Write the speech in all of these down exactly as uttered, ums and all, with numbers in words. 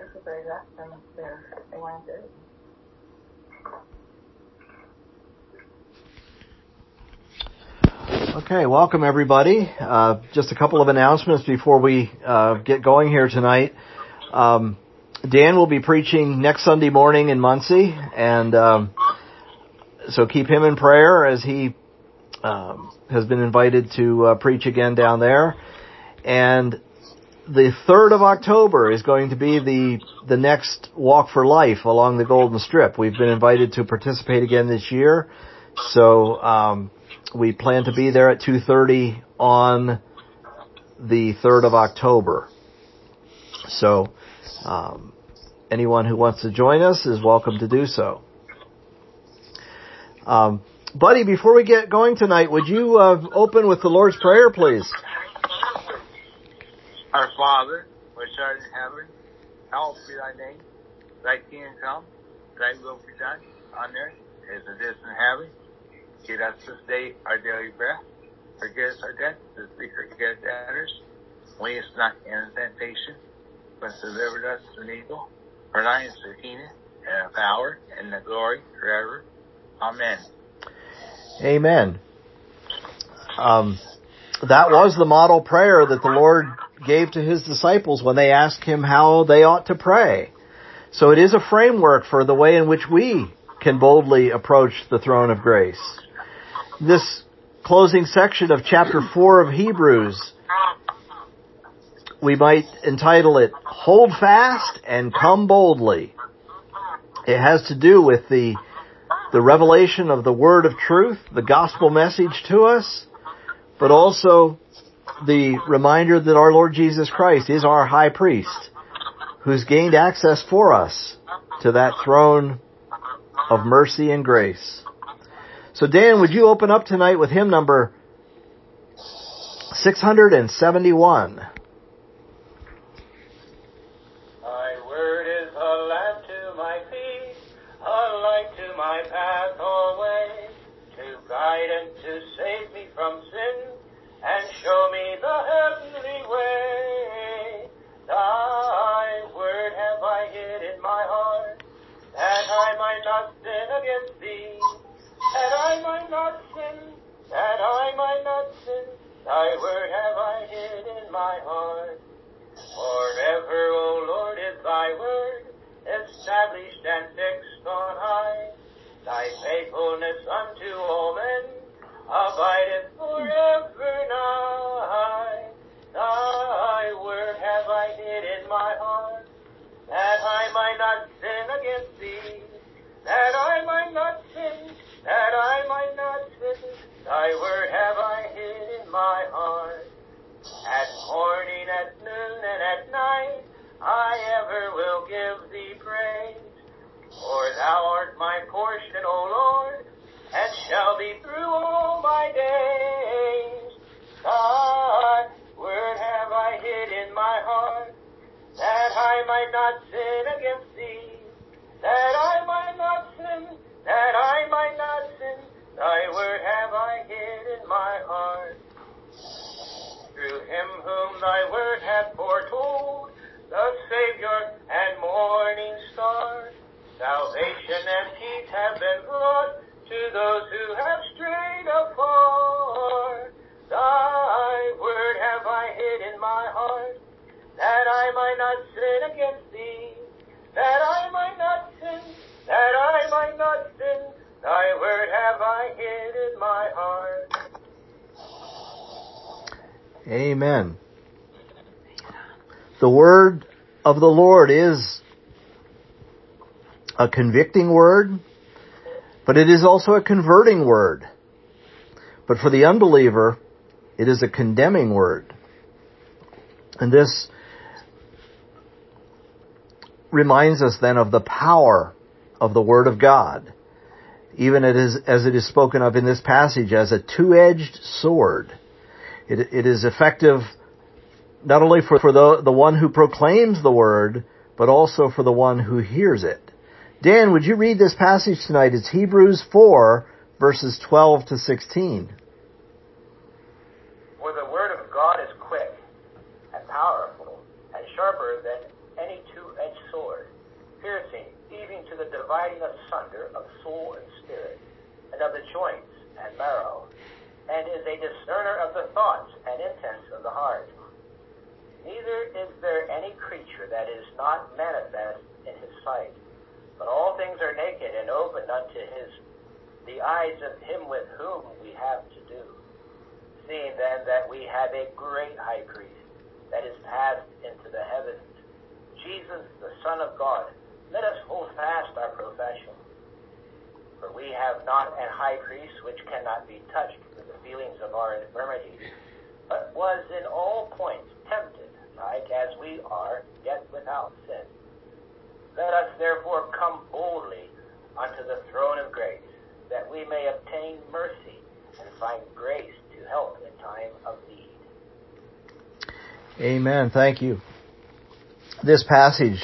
super address them there if they wanted to. Okay, welcome everybody. Uh, just a couple of announcements before we uh, get going here tonight. Um, Dan will be preaching next Sunday morning in Muncie, and um, so keep him in prayer as he um, has been invited to uh, preach again down there. And the third of October is going to be the the next Walk for Life along the Golden Strip. We've been invited to participate again this year, so um, we plan to be there at two thirty on the third of October. So um, anyone who wants to join us is welcome to do so. Um, Buddy, before we get going tonight, would you uh, open with the Lord's Prayer, please? Our Father, which art in heaven, hallowed be thy name. Thy kingdom come, thy will be done, on earth as it is in heaven. Give us this day our daily bread. Forgive us our debts as we forgive debtors. Lead us not into temptation, but deliver us from evil. For thine is the kingdom, and the power, and the glory forever. Amen. Amen. Um, that was the model prayer that the Lord gave to His disciples when they asked Him how they ought to pray. So it is a framework for the way in which we can boldly approach the throne of grace. This closing section of chapter four of Hebrews, we might entitle it, Hold Fast and Come Boldly. It has to do with the the revelation of the word of truth, the gospel message to us, but also the reminder that our Lord Jesus Christ is our high priest, who's gained access for us to that throne of mercy and grace. So Dan, would you open up tonight with hymn number six hundred seventy-one? My path away, to guide and to save me from sin, and show me the heavenly way. Thy word have I hid in my heart, that I might not sin against thee, that I might not sin, that I might not sin. Thy word have I hid in my heart. Forever, O Lord, is thy word, established and fixed on high. Thy faithfulness unto all men abideth forever nigh. Thy word have I hid in my heart, that I might not sin against thee, that I might not sin, that I might not sin. Thy word have I hid in my heart. At morning, at noon, and at night, I ever will give thee praise. For thou art my portion, O Lord, and shall be through all my days. Thy word have I hid in my heart, that I might not sin against thee, that I might not sin, that I might not sin. Thy word have I hid in my heart. Through him whom thy word hath foretold, the Savior and morning star, salvation and peace have been brought to those who have strayed afar. Thy word have I hid in my heart, that I might not sin against thee, that I might not sin, that I might not sin. Thy word have I hid in my heart. Amen. The word of the Lord is a convicting word, but it is also a converting word. But for the unbeliever, it is a condemning word. And this reminds us then of the power of the Word of God, even as it is spoken of in this passage as a two-edged sword. It, it is effective not only for, for the, the one who proclaims the Word, but also for the one who hears it. Dan, would you read this passage tonight? It's Hebrews four, verses twelve to sixteen. For the word of God is quick and powerful and sharper than any two-edged sword, that is not manifest in his sight. But all things are naked and open unto his the eyes of him with whom we have to do. Seeing then that we have a great high priest that is passed into the heavens, Jesus, the Son of God, let us hold fast our profession. For we have not an high priest which cannot be touched with the feelings of our infirmities, but was in all points tempted, like as we are, yet without sin. Let us therefore come boldly unto the throne of grace, that we may obtain mercy and find grace to help in time of need. Amen. Thank you. This passage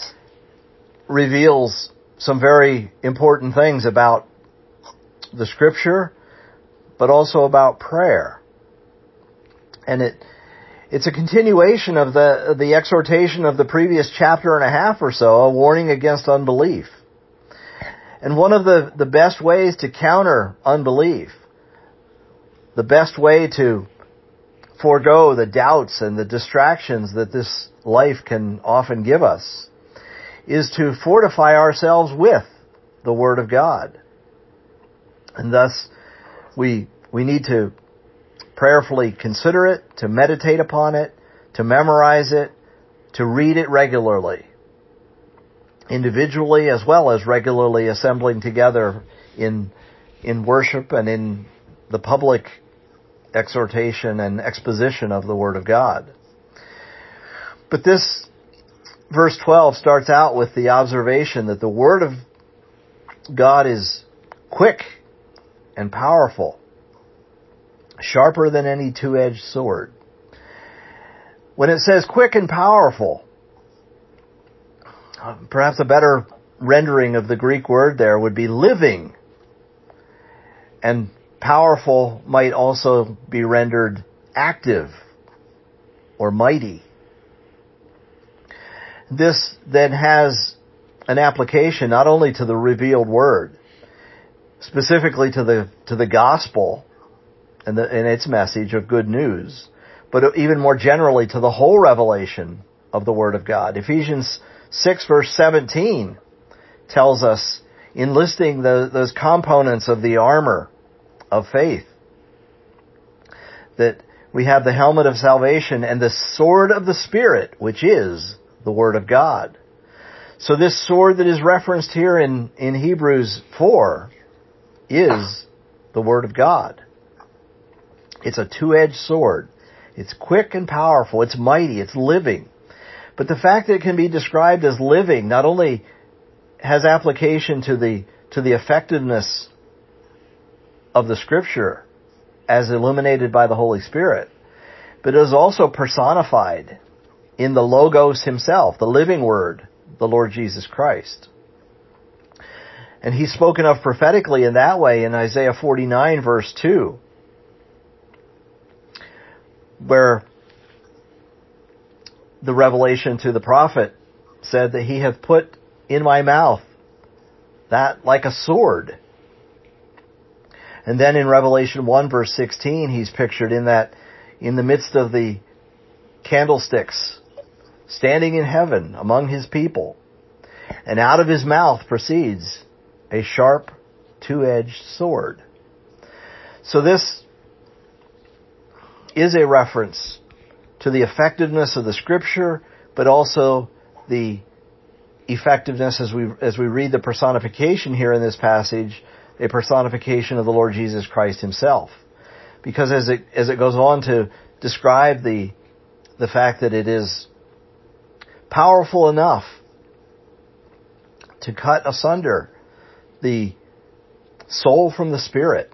reveals some very important things about the Scripture, but also about prayer. And it it's a continuation of the the exhortation of the previous chapter and a half or so, a warning against unbelief. And one of the, the best ways to counter unbelief, the best way to forego the doubts and the distractions that this life can often give us, is to fortify ourselves with the Word of God. And thus, we we need to prayerfully consider it, to meditate upon it, to memorize it, to read it regularly, individually as well as regularly assembling together in in worship and in the public exhortation and exposition of the Word of God. But this verse twelve starts out with the observation that the Word of God is quick and powerful, sharper than any two-edged sword. When it says quick and powerful, perhaps a better rendering of the Greek word there would be living. And powerful might also be rendered active or mighty. This then has an application not only to the revealed word, specifically to the to the gospel and, the, and its message of good news, but even more generally to the whole revelation of the Word of God. Ephesians six verse seventeen tells us, in listing the, those components of the armor of faith, that we have the helmet of salvation and the sword of the Spirit, which is the Word of God. So this sword that is referenced here in, in Hebrews four is the Word of God. It's a two-edged sword. It's quick and powerful. It's mighty. It's living. But the fact that it can be described as living not only has application to the to the effectiveness of the Scripture as illuminated by the Holy Spirit, but it is also personified in the Logos himself, the living Word, the Lord Jesus Christ. And he's spoken of prophetically in that way in Isaiah forty-nine verse two, where the revelation to the prophet said that he hath put in my mouth that like a sword. And then in Revelation one verse sixteen, he's pictured in that, in the midst of the candlesticks, standing in heaven among his people, and out of his mouth proceeds a sharp two-edged sword. So this is a reference to the effectiveness of the Scripture, but also the effectiveness, as we as we read the personification here in this passage, a personification of the Lord Jesus Christ himself. Because as it as it goes on to describe the the fact that it is powerful enough to cut asunder the soul from the spirit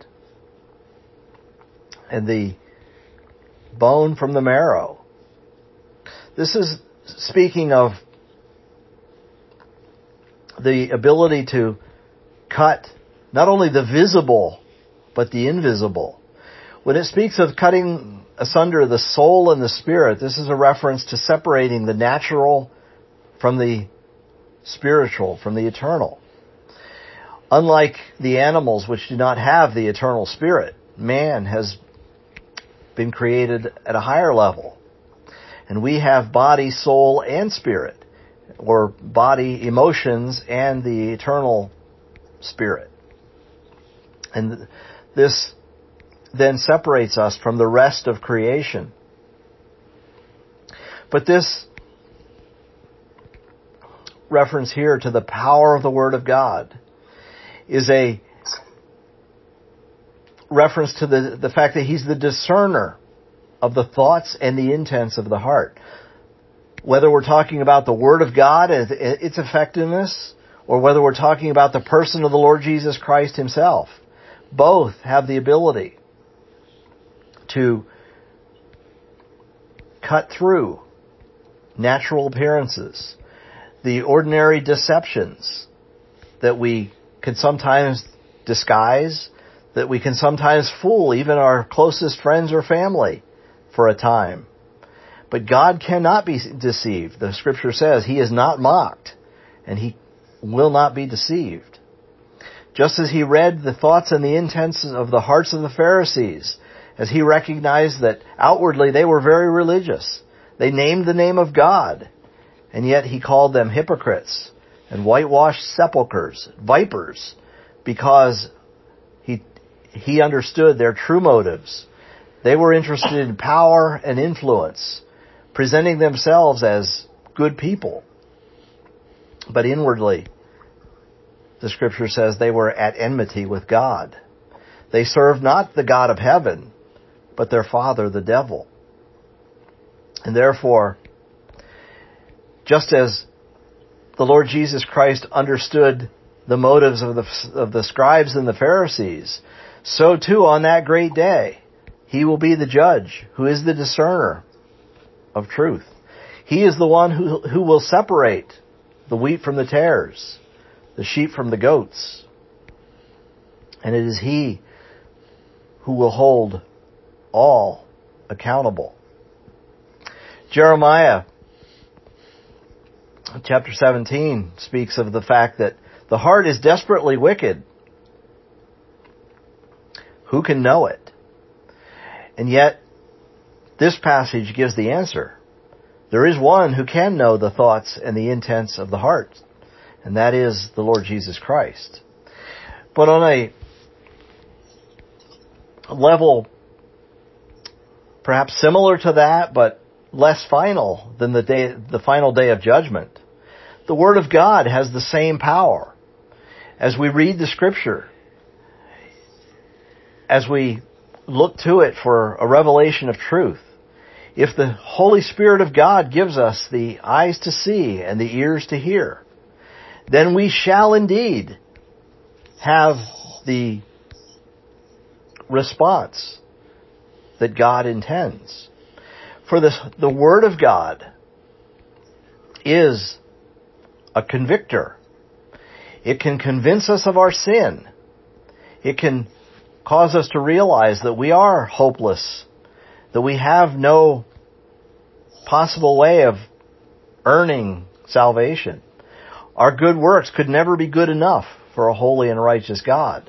and the bone from the marrow. This is speaking of the ability to cut not only the visible, but the invisible. When it speaks of cutting asunder the soul and the spirit, this is a reference to separating the natural from the spiritual, from the eternal. Unlike the animals which do not have the eternal spirit, man has been created at a higher level. And we have body, soul, and spirit. or body, emotions, and the eternal spirit. And this then separates us from the rest of creation. But this reference here to the power of the Word of God is a reference to the, the fact that He's the discerner of the thoughts and the intents of the heart. Whether we're talking about the Word of God and its effectiveness, or whether we're talking about the person of the Lord Jesus Christ Himself, both have the ability to cut through natural appearances, the ordinary deceptions that we can sometimes disguise, that we can sometimes fool even our closest friends or family for a time. But God cannot be deceived. The Scripture says He is not mocked, and He will not be deceived. Just as He read the thoughts and the intents of the hearts of the Pharisees, as He recognized that outwardly they were very religious. They named the name of God, and yet He called them hypocrites and whitewashed sepulchres, vipers, because He He understood their true motives. They were interested in power and influence, presenting themselves as good people. But inwardly, the Scripture says they were at enmity with God. They served not the God of heaven, but their father, the devil. And therefore, just as the Lord Jesus Christ understood the motives of the, of the scribes and the Pharisees, so too on that great day, He will be the judge, who is the discerner of truth. He is the one who, who will separate the wheat from the tares, the sheep from the goats. And it is He who will hold all accountable. Jeremiah chapter seventeen speaks of the fact that the heart is desperately wicked. Who can know it? And yet, this passage gives the answer. There is one who can know the thoughts and the intents of the heart, and that is the Lord Jesus Christ. But on a level perhaps similar to that, but less final than the day, the final day of judgment, the Word of God has the same power. As we read the Scripture, as we look to it for a revelation of truth, if the Holy Spirit of God gives us the eyes to see and the ears to hear, then we shall indeed have the response that God intends. For the, the Word of God is a convictor. It can convince us of our sin. It can cause us to realize that we are hopeless, that we have no possible way of earning salvation. Our good works could never be good enough for a holy and righteous God.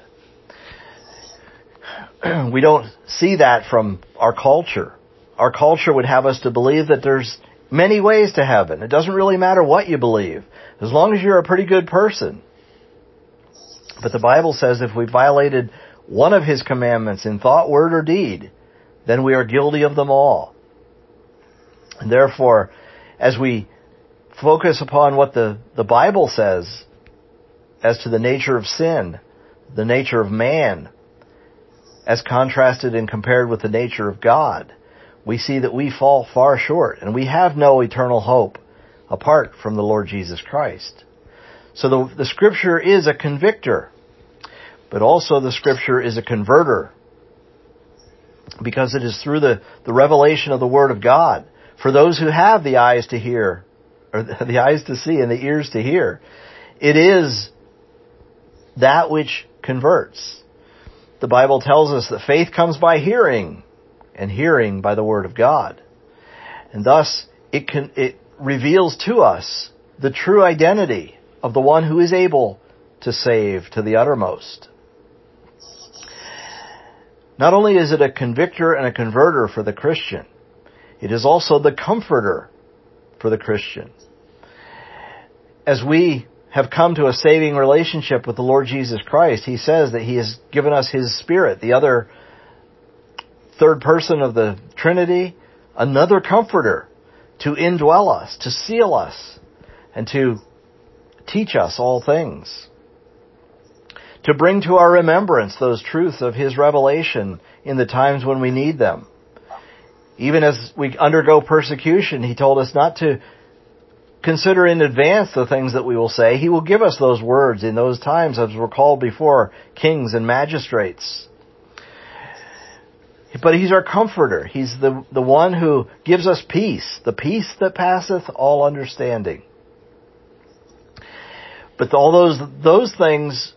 We don't see that from our culture. Our culture would have us to believe that there's many ways to heaven. It doesn't really matter what you believe, as long as you're a pretty good person. But the Bible says if we violated one of His commandments in thought, word, or deed, then we are guilty of them all. And therefore, as we focus upon what the, the Bible says as to the nature of sin, the nature of man, as contrasted and compared with the nature of God, we see that we fall far short, and we have no eternal hope apart from the Lord Jesus Christ. So the, the Scripture is a convictor, but also the Scripture is a converter, because it is through the, the revelation of the Word of God, for those who have the eyes to hear, or the, the eyes to see and the ears to hear, it is that which converts. The Bible tells us that faith comes by hearing, and hearing by the Word of God. And thus, it can, it reveals to us the true identity of the one who is able to save to the uttermost. Not only is it a convictor and a converter for the Christian, it is also the comforter for the Christian. as we have come to a saving relationship with the Lord Jesus Christ, He says that He has given us His Spirit, the other third person of the Trinity, another Comforter, to indwell us, to seal us, and to teach us all things, to bring to our remembrance those truths of His revelation in the times when we need them. Even as we undergo persecution, He told us not to consider in advance the things that we will say. He will give us those words in those times as we're called before kings and magistrates. But He's our Comforter. He's the, the one who gives us peace, the peace that passeth all understanding. But all those those things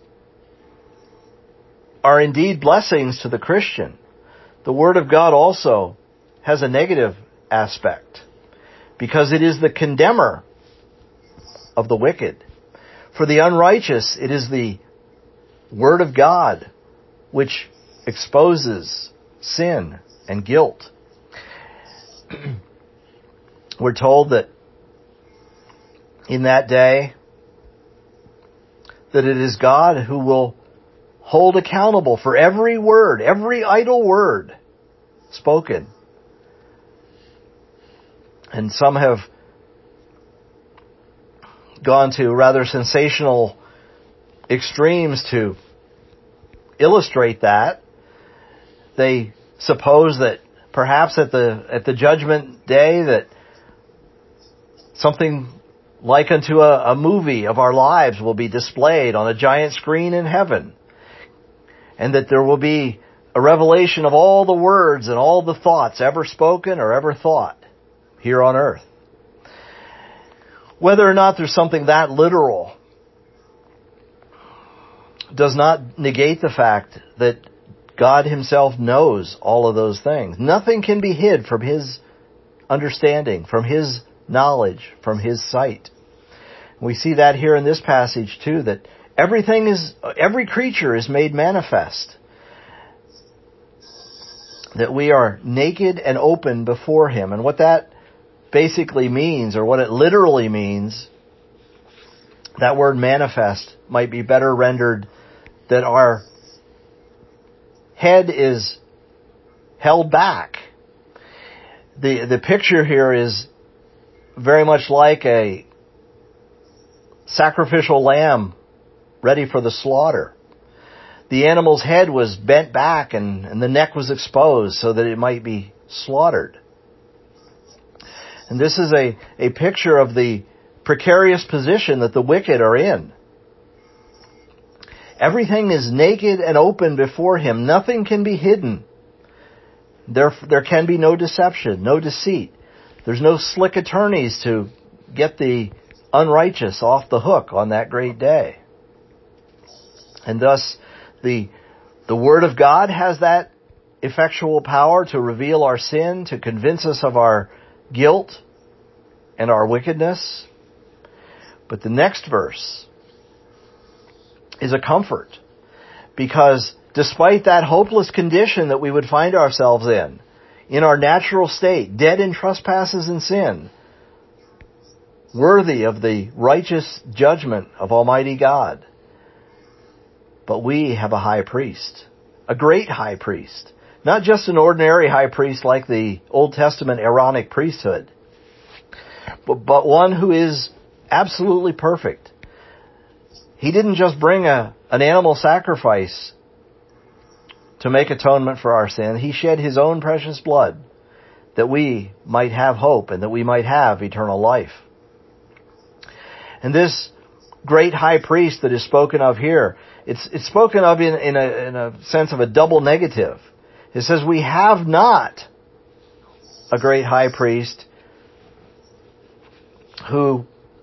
are indeed blessings to the Christian. The Word of God also has a negative aspect, because it is the condemner of the wicked. For the unrighteous, it is the Word of God which exposes sin and guilt. We're told that in that day, that it is God who will hold accountable for every word, every idle word spoken. And some have gone to rather sensational extremes to illustrate that. They suppose that perhaps at the at the judgment day that something like unto a, a movie of our lives will be displayed on a giant screen in heaven, and that there will be a revelation of all the words and all the thoughts ever spoken or ever thought here on earth. Whether or not there's something that literal does not negate the fact that God Himself knows all of those things. Nothing can be hid from His understanding, from His knowledge, from His sight. We see that here in this passage too, that everything is, every creature is made manifest. That we are naked and open before Him. And what that basically means, or what it literally means, that word manifest might be better rendered that our head is held back. The the picture here is very much like a sacrificial lamb ready for the slaughter. The animal's head was bent back and, and the neck was exposed so that it might be slaughtered. And this is a, a picture of the precarious position that the wicked are in. Everything is naked and open before Him. Nothing can be hidden. There, there can be no deception, no deceit. There's no slick attorneys to get the unrighteous off the hook on that great day. And thus, the, the Word of God has that effectual power to reveal our sin, to convince us of our guilt and our wickedness. But the next verse is a comfort, because despite that hopeless condition that we would find ourselves in, in our natural state, dead in trespasses and sin, worthy of the righteous judgment of Almighty God, but we have a high priest, a great high priest, not just an ordinary high priest like the Old Testament Aaronic priesthood, but, but one who is absolutely perfect. He didn't just bring a, an animal sacrifice to make atonement for our sin. He shed His own precious blood that we might have hope and that we might have eternal life. And this great high priest that is spoken of here, it's, it's spoken of in, in, a, in a sense of a double negative. It says we have not a great high priest who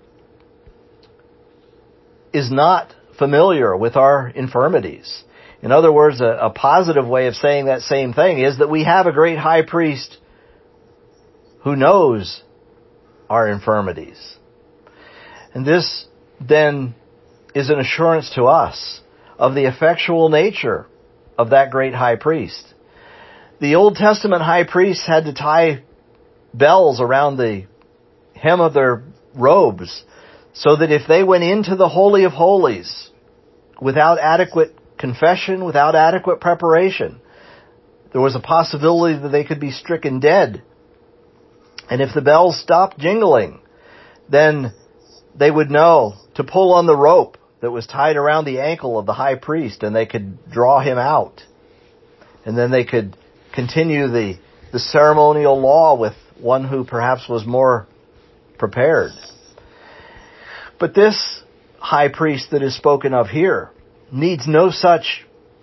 is not familiar with our infirmities. In other words, a, a positive way of saying that same thing is that we have a great high priest who knows our infirmities. And this then is an assurance to us of the effectual nature of that great high priest. The Old Testament high priests had to tie bells around the hem of their robes so that if they went into the Holy of Holies without adequate confession, without adequate preparation, there was a possibility that they could be stricken dead. And if the bells stopped jingling, then they would know to pull on the rope that was tied around the ankle of the high priest, and they could draw him out. And then they could continue the, the ceremonial law with one who perhaps was more prepared. But this high priest that is spoken of here needs no such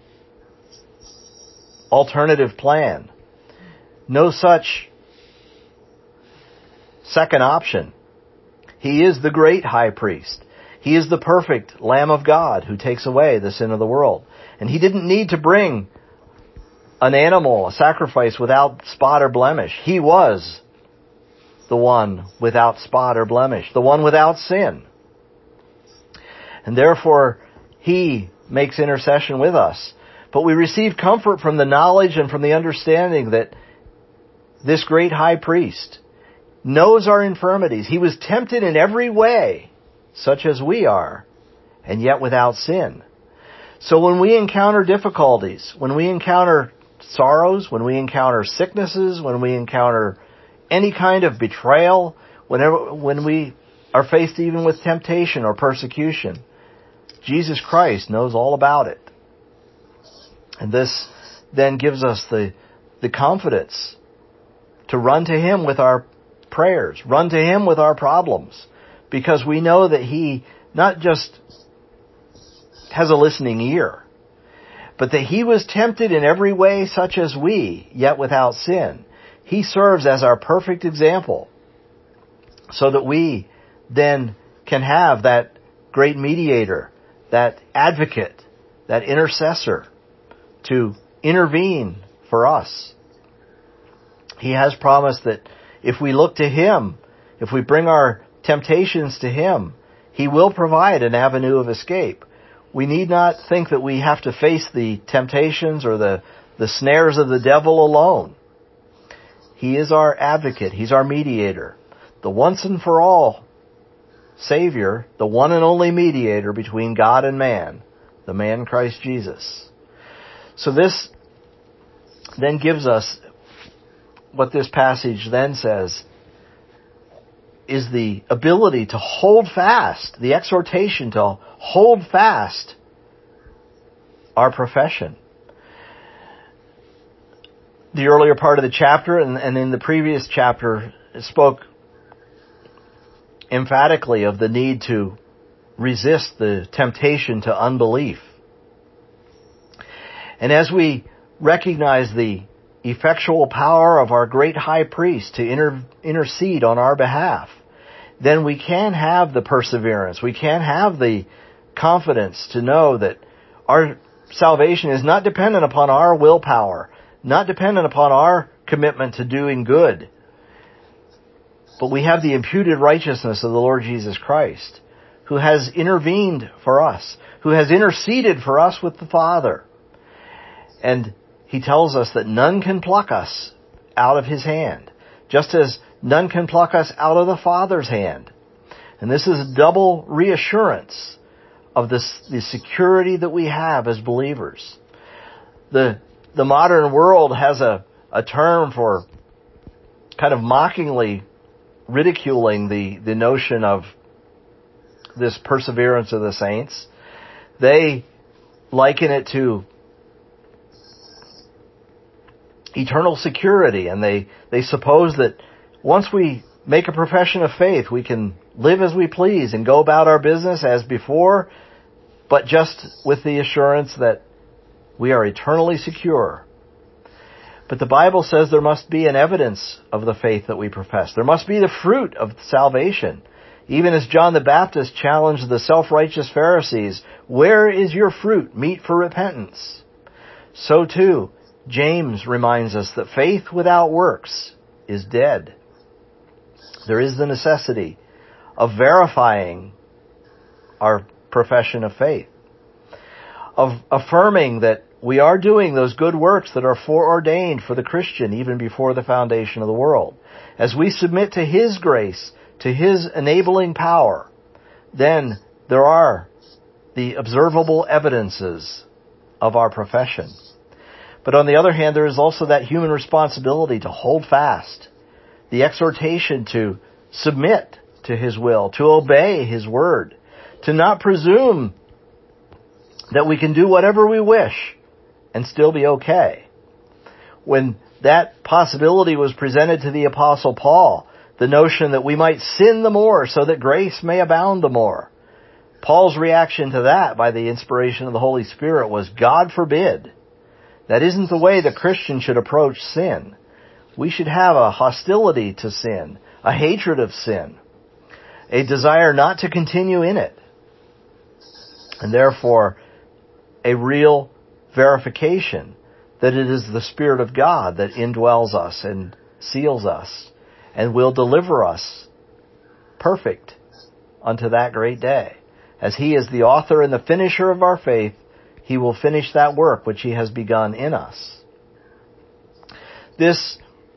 alternative plan, no such second option. He is the great high priest. He is the perfect Lamb of God who takes away the sin of the world. And he didn't need to bring an animal, a sacrifice without spot or blemish. He was the one without spot or blemish, the one without sin. And therefore, he makes intercession with us. But we receive comfort from the knowledge and from the understanding that this great high priest knows our infirmities. He was tempted in every way, such as we are, and yet without sin. So when we encounter difficulties, when we encounter sorrows, when we encounter sicknesses, when we encounter any kind of betrayal, whenever when we are faced even with temptation or persecution, Jesus Christ knows all about it. And this then gives us the, the confidence to run to Him with our prayers, run to Him with our problems, because we know that He not just has a listening ear, but that He was tempted in every way such as we, yet without sin. He serves as our perfect example, so that we then can have that great mediator, that advocate, that intercessor to intervene for us. He has promised that if we look to Him, if we bring our temptations to Him, He will provide an avenue of escape. We need not think that we have to face the temptations or the, the snares of the devil alone. He is our advocate. He's our mediator. The once and for all Savior, the one and only mediator between God and man, the man Christ Jesus. So this then gives us what this passage then says is the ability to hold fast, the exhortation to hold fast our profession. The earlier part of the chapter and, and in the previous chapter spoke emphatically of the need to resist the temptation to unbelief. And as we recognize the effectual power of our great high priest to inter- intercede on our behalf, then we can have the perseverance, we can have the confidence to know that our salvation is not dependent upon our willpower, not dependent upon our commitment to doing good, but we have the imputed righteousness of the Lord Jesus Christ, who has intervened for us, who has interceded for us with the Father. And He tells us that none can pluck us out of His hand, just as none can pluck us out of the Father's hand. And this is a double reassurance of this, the security that we have as believers. The, the modern world has a, a term for kind of mockingly ridiculing the, the notion of this perseverance of the saints. They liken it to eternal security, and they, they suppose that once we make a profession of faith, we can live as we please and go about our business as before, but just with the assurance that we are eternally secure. But the Bible says there must be an evidence of the faith that we profess. There must be the fruit of salvation. Even as John the Baptist challenged the self-righteous Pharisees, "Where is your fruit, meet for repentance?" So too, James reminds us that faith without works is dead. There is the necessity of verifying our profession of faith, of affirming that we are doing those good works that are foreordained for the Christian even before the foundation of the world. As we submit to His grace, to His enabling power, then there are the observable evidences of our profession. But on the other hand, there is also that human responsibility to hold fast, the exhortation to submit to His will, to obey His word, to not presume that we can do whatever we wish and still be okay. When that possibility was presented to the Apostle Paul, the notion that we might sin the more so that grace may abound the more, Paul's reaction to that by the inspiration of the Holy Spirit was, God forbid. That isn't the way the Christian should approach sin. We should have a hostility to sin, a hatred of sin, a desire not to continue in it, and therefore a real verification that it is the Spirit of God that indwells us and seals us and will deliver us perfect unto that great day. As He is the author and the finisher of our faith, He will finish that work which He has begun in us. This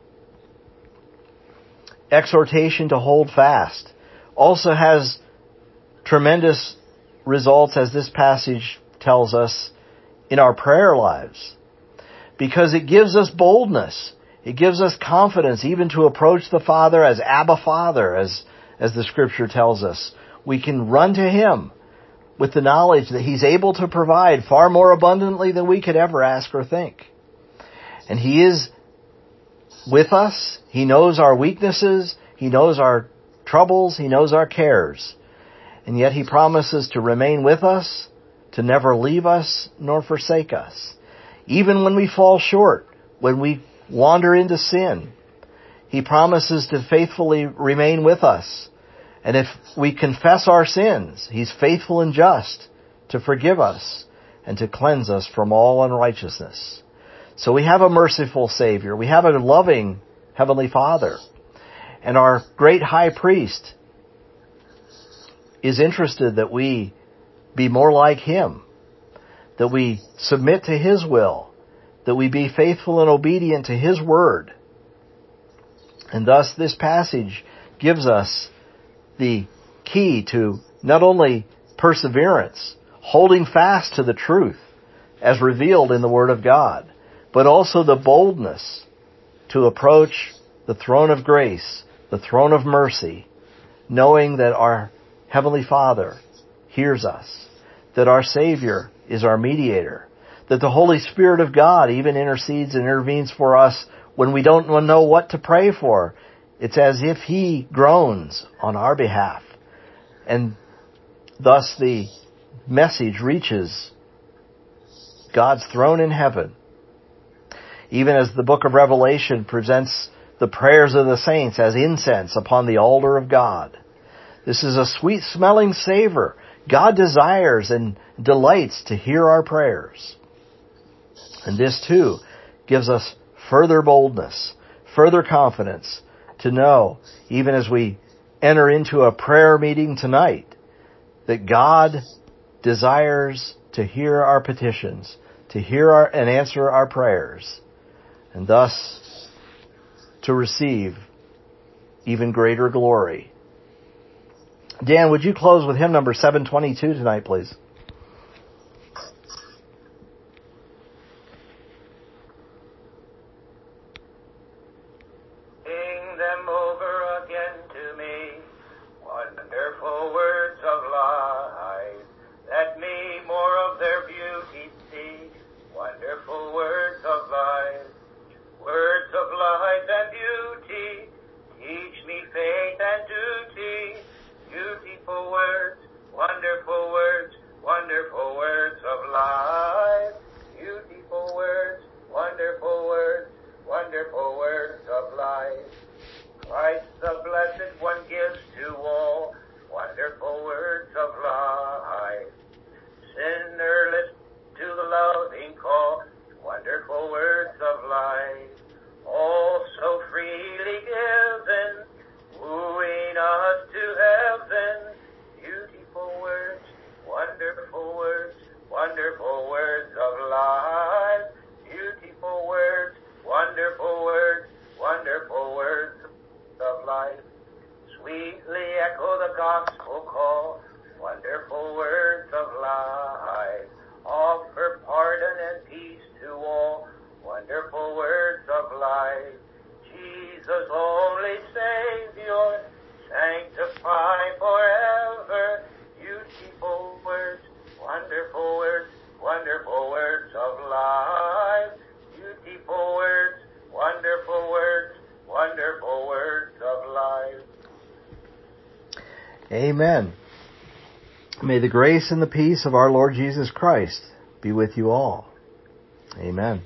exhortation to hold fast also has tremendous results, as this passage tells us, in our prayer lives, because it gives us boldness. It gives us confidence even to approach the Father as Abba Father, as, as the Scripture tells us. We can run to Him with the knowledge that He's able to provide far more abundantly than we could ever ask or think. And He is with us. He knows our weaknesses. He knows our troubles. He knows our cares. And yet He promises to remain with us, to never leave us nor forsake us. Even when we fall short, when we wander into sin, He promises to faithfully remain with us. And if we confess our sins, He's faithful and just to forgive us and to cleanse us from all unrighteousness. So we have a merciful Savior. We have a loving Heavenly Father. And our great High Priest is interested that we be more like Him, that we submit to His will, that we be faithful and obedient to His word. And thus this passage gives us the key to not only perseverance, holding fast to the truth as revealed in the Word of God, but also the boldness to approach the throne of grace, the throne of mercy, knowing that our Heavenly Father hears us, that our Savior is our mediator, that the Holy Spirit of God even intercedes and intervenes for us when we don't know what to pray for. It's as if He groans on our behalf. And thus the message reaches God's throne in heaven. Even as the book of Revelation presents the prayers of the saints as incense upon the altar of God. This is a sweet-smelling savor. God desires and delights to hear our prayers. And this too gives us further boldness, further confidence, to know, even as we enter into a prayer meeting tonight, that God desires to hear our petitions, to hear our, and answer our prayers, and thus to receive even greater glory. Dan, would you close with hymn number seven twenty-two tonight, please? Sweetly echo the gospel call, wonderful words of life. Offer pardon and peace to all, wonderful words of life. Jesus, only Savior, sanctify forever. Beautiful words, wonderful words, wonderful words of life. Beautiful words, wonderful words, wonderful words of life. Amen. May the grace and the peace of our Lord Jesus Christ be with you all. Amen.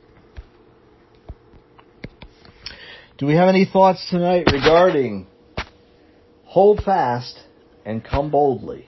Do we have any thoughts tonight regarding hold fast and come boldly?